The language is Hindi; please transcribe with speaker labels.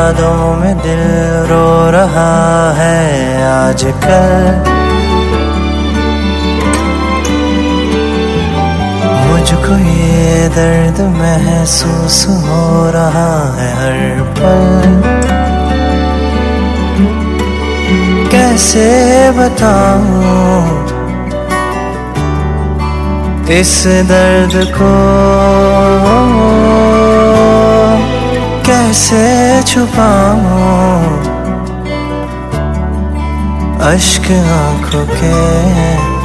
Speaker 1: यादों में दिल रो रहा है आजकल। मुझको ये दर्द महसूस हो रहा है हर पल। कैसे बताऊं इस दर्द को, कैसे छुपाऊं अश्क आंखों के।